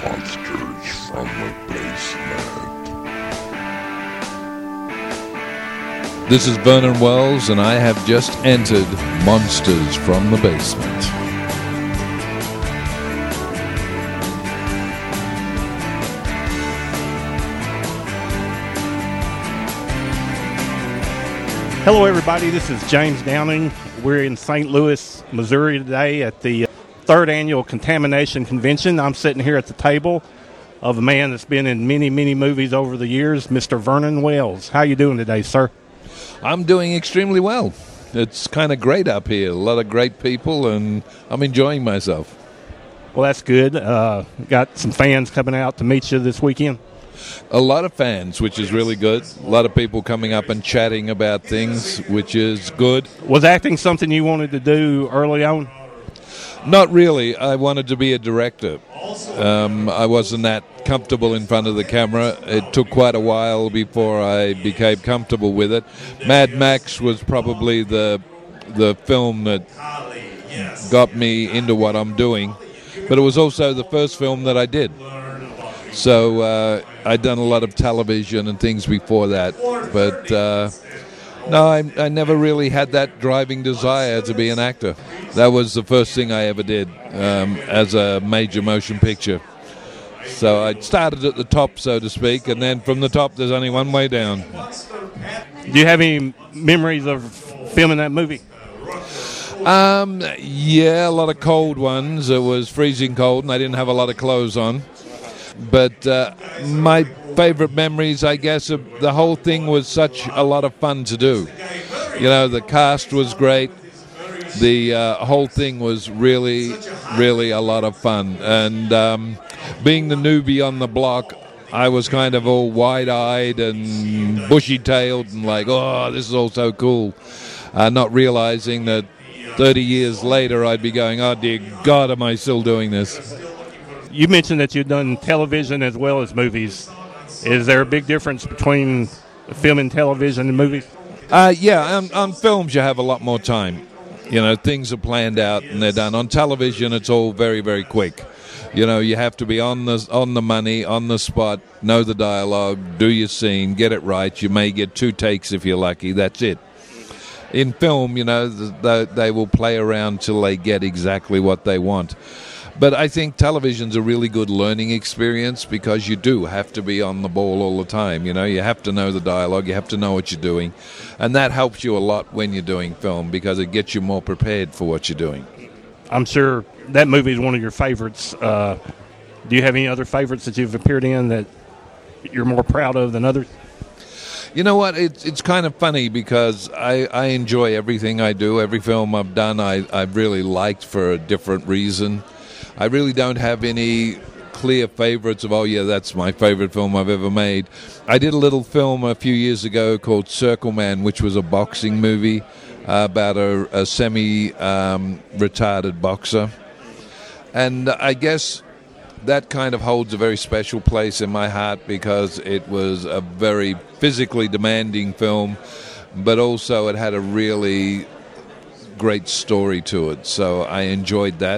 Monsters from the Basement. This is Vernon Wells, and I have just entered Monsters from the Basement. Hello, everybody. This is James Downing. We're in St. Louis, Missouri today at the third annual Contamination Convention. I'm sitting here at the table of a man that's been in many, many movies over the years, Mr. Vernon Wells. How you doing today, sir? I'm doing extremely well. It's kind of great up here. A lot of great people, and I'm enjoying myself. Well, that's good. Got some fans coming out to meet you this weekend. A lot of fans, which is really good. A lot of people coming up and chatting about things, which is good. Was acting something you wanted to do early on? Not really. I wanted to be a director. I wasn't that comfortable in front of the camera. It took quite a while before I became comfortable with it. Mad Max was probably the film that got me into what I'm doing, but it was also the first film that I did. So I'd done a lot of television and things before that, but no, I never really had that driving desire to be an actor. That was the first thing I ever did as a major motion picture. So I started at the top, so to speak, and then from the top there's only one way down. Do you have any memories of filming that movie? Yeah, a lot of cold ones. It was freezing cold and I didn't have a lot of clothes on. But my favorite memories, I guess, of the whole thing was such a lot of fun to do. You know, the cast was great. The whole thing was really, really a lot of fun. And being the newbie on the block, I was kind of all wide-eyed and bushy-tailed and like, oh, this is all so cool. Not realizing that 30 years later I'd be going, oh, dear God, am I still doing this? You mentioned that you've done television as well as movies. Is there a big difference between filming television and movies? Yeah, on films you have a lot more time. You know, things are planned out and they're done. On television, it's all very, very quick. You know, you have to be on the money, on the spot, know the dialogue, do your scene, get it right. You may get 2 takes if you're lucky. That's it. In film, you know, they will play around till they get exactly what they want. But I think television's a really good learning experience because you do have to be on the ball all the time. You know, you have to know the dialogue, you have to know what you're doing. And that helps you a lot when you're doing film because it gets you more prepared for what you're doing. I'm sure that movie is one of your favorites. Do you have any other favorites that you've appeared in that you're more proud of than others? You know what? It's kind of funny because I enjoy everything I do. Every film I've done I've really liked for a different reason. I really don't have any clear favorites of, oh, yeah, that's my favorite film I've ever made. I did a little film a few years ago called Circle Man, which was a boxing movie about a semi-retarded boxer. And I guess that kind of holds a very special place in my heart because it was a very physically demanding film, but also it had a really great story to it. So I enjoyed that.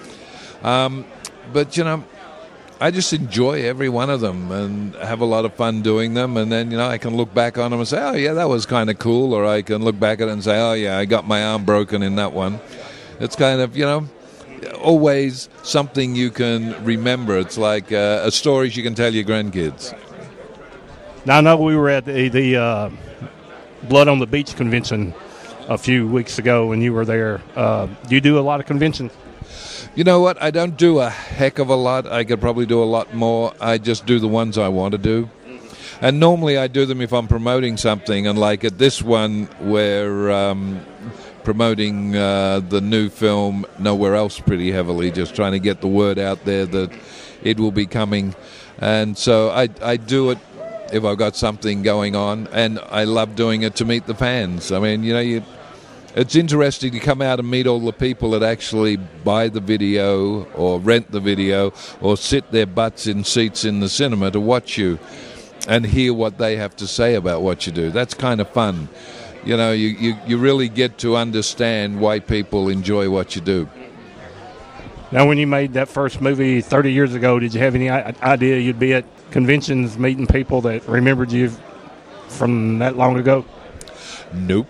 But, you know, I just enjoy every one of them and have a lot of fun doing them. And then, you know, I can look back on them and say, oh, yeah, that was kind of cool. Or I can look back at it and say, oh, yeah, I got my arm broken in that one. It's kind of, you know, always something you can remember. It's like a story you can tell your grandkids. Now, I know we were at the Blood on the Beach convention a few weeks ago when you were there. Do you do a lot of conventions? You know what? I don't do a heck of a lot. I could probably do a lot more. I just do the ones I want to do. And normally I do them if I'm promoting something. And like at this one, we're promoting the new film Nowhere Else pretty heavily, just trying to get the word out there that it will be coming. And so I do it if I've got something going on. And I love doing it to meet the fans. I mean, you know, it's interesting to come out and meet all the people that actually buy the video or rent the video or sit their butts in seats in the cinema to watch you and hear what they have to say about what you do. That's kind of fun. You know, you really get to understand why people enjoy what you do. Now, when you made that first movie 30 years ago, did you have any idea you'd be at conventions meeting people that remembered you from that long ago? Nope.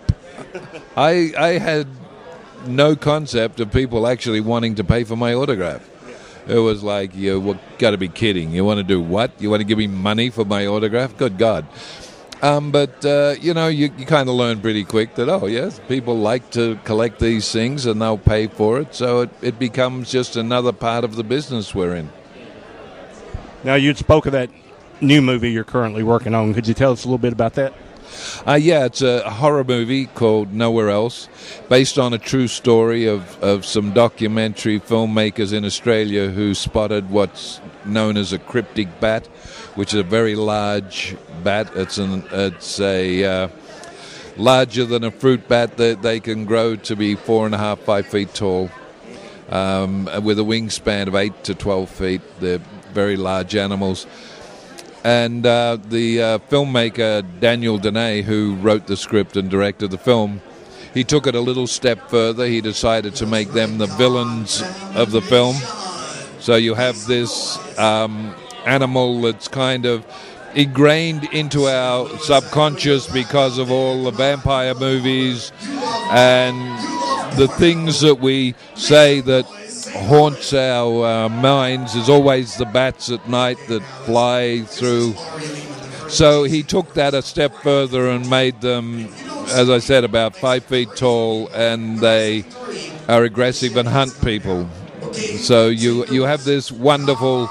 I had no concept of people actually wanting to pay for my autograph. It was like, you got to be kidding. You want to do what? You want to give me money for my autograph? Good God. But you kind of learn pretty quick that, oh, yes, people like to collect these things and they'll pay for it. So it becomes just another part of the business we're in. Now, you spoke of that new movie you're currently working on. Could you tell us a little bit about that? Yeah, it's a horror movie called Nowhere Else, based on a true story of some documentary filmmakers in Australia who spotted what's known as a cryptic bat, which is a very large bat. It's a larger than a fruit bat that they can grow to be 4.5, 5 feet tall, with a wingspan of 8 to 12 feet. They're very large animals. And the filmmaker Daniel Denney, who wrote the script and directed the film, he took it a little step further. He decided to make them the villains of the film. So you have this animal that's kind of ingrained into our subconscious because of all the vampire movies and the things that we say that haunts our minds is always the bats at night that fly through. So he took that a step further and made them, as I said, about 5 feet tall, and they are aggressive and hunt people. So you have this wonderful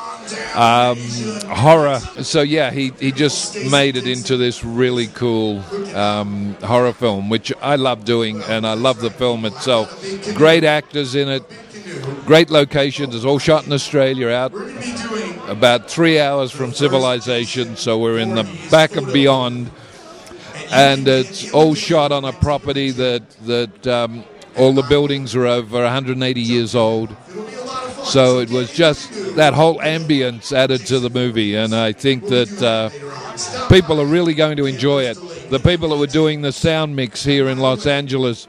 horror. So yeah, he just made it into this really cool horror film, which I love doing, and I love the film itself. Great actors in it. Great locations. It's all shot in Australia, out about 3 hours from civilization, so we're in the back of beyond, and it's all shot on a property that all the buildings are over 180 years old. So it was just that whole ambience added to the movie, and I think that people are really going to enjoy it. The people that were doing the sound mix here in Los Angeles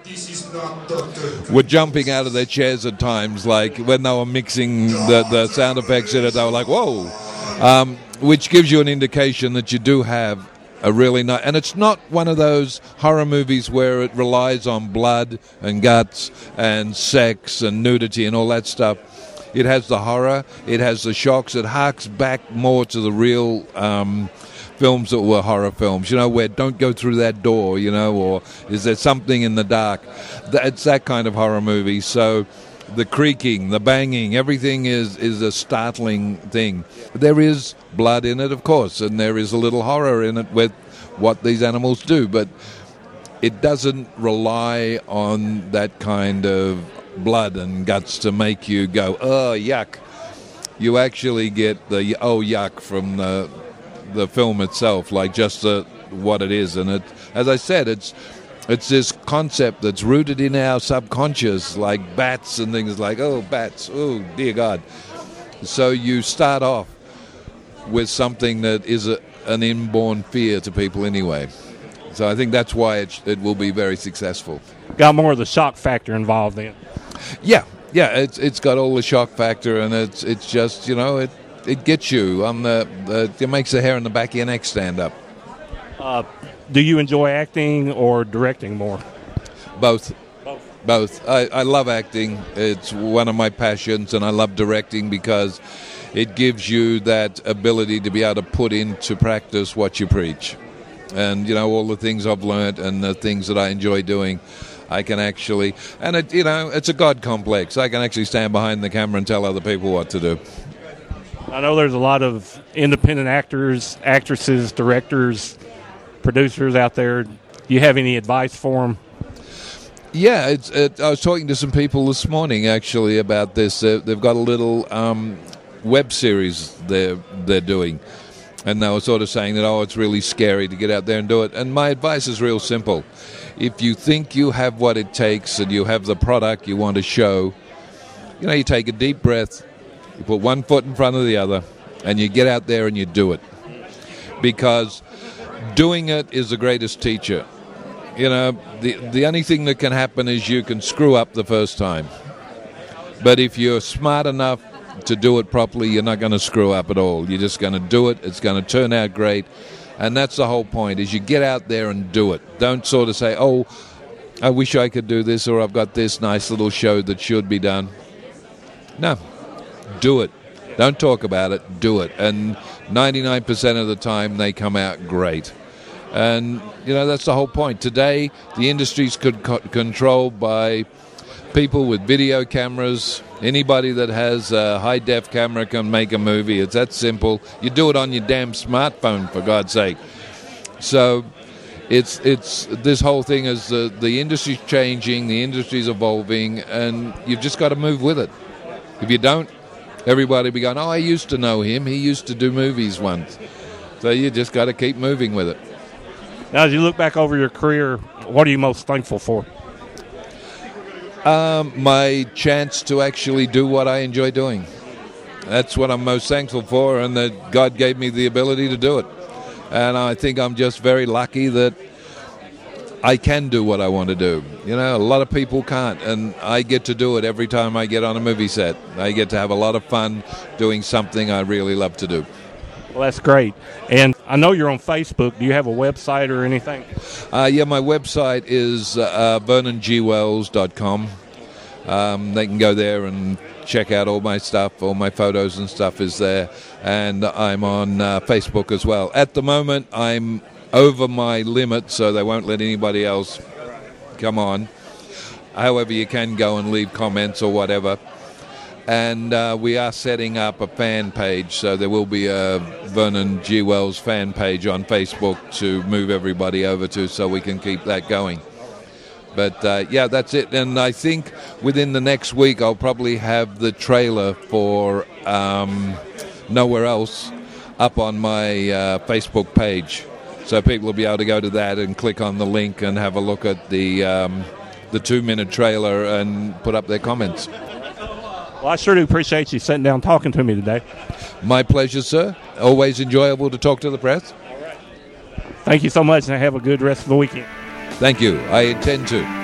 were jumping out of their chairs at times, like when they were mixing the sound effects in it, they were like, whoa, which gives you an indication that you do have a really nice, and it's not one of those horror movies where it relies on blood and guts and sex and nudity and all that stuff. It has the horror, it has the shocks, it harks back more to the real films that were horror films, where don't go through that door, or is there something in the dark? It's that kind of horror movie. So the creaking, the banging, everything is a startling thing. There is blood in it, of course, and there is a little horror in it with what these animals do, but it doesn't rely on that kind of blood and guts to make you go, oh, yuck. You actually get the oh, yuck from the film itself, like just what it is. And it, as I said, it's this concept that's rooted in our subconscious, like bats and things like, oh, bats, oh, dear God. So you start off with something that is an inborn fear to people anyway. So I think that's why it will be very successful. Got more of the shock factor involved then. Yeah, it's got all the shock factor, and it's just, it gets you on it makes the hair on the back of your neck stand up. Do you enjoy acting or directing more? Both. I love acting. It's one of my passions, and I love directing because it gives you that ability to be able to put into practice what you preach. And, all the things I've learned and the things that I enjoy doing, I can actually, and it's a God complex. I can actually stand behind the camera and tell other people what to do. I know there's a lot of independent actors, actresses, directors, producers out there. Do you have any advice for them? Yeah, I was talking to some people this morning actually about this. They've got a little web series they're doing, and they were sort of saying that, it's really scary to get out there and do it. And my advice is real simple. If you think you have what it takes and you have the product you want to show, you take a deep breath, you put one foot in front of the other, and you get out there and you do it. Because doing it is the greatest teacher. The only thing that can happen is you can screw up the first time. But if you're smart enough to do it properly, you're not going to screw up at all. You're just going to do it. It's going to turn out great. And that's the whole point, is you get out there and do it. Don't sort of say, oh, I wish I could do this, or I've got this nice little show that should be done. No, do it. Don't talk about it, do it. And 99% of the time they come out great. And, that's the whole point. Today, the industry's controlled by people with video cameras. Anybody that has a high-def camera can make a movie. It's that simple. You do it on your damn smartphone, for God's sake. So it's this whole thing is the industry's changing, the industry's evolving, and you've just got to move with it. If you don't, everybody will be going, oh, I used to know him. He used to do movies once. So you just got to keep moving with it. Now, as you look back over your career, what are you most thankful for? My chance to actually do what I enjoy doing. That's what I'm most thankful for, and that God gave me the ability to do it. And I think I'm just very lucky that I can do what I want to do. A lot of people can't, and I get to do it every time I get on a movie set. I get to have a lot of fun doing something I really love to do. Well, that's great. And I know you're on Facebook. Do you have a website or anything? Yeah, my website is vernongwells.com. They can go there and check out all my stuff. All my photos and stuff is there. And I'm on Facebook as well. At the moment, I'm over my limit, so they won't let anybody else come on. However, you can go and leave comments or whatever. And we are setting up a fan page, so there will be a Vernon G. Wells fan page on Facebook to move everybody over to, so we can keep that going. But, yeah, that's it. And I think within the next week I'll probably have the trailer for Nowhere Else up on my Facebook page. So people will be able to go to that and click on the link and have a look at the 2-minute trailer and put up their comments. Well, I sure do appreciate you sitting down talking to me today. My pleasure, sir. Always enjoyable to talk to the press. Thank you so much, and have a good rest of the weekend. Thank you. I intend to.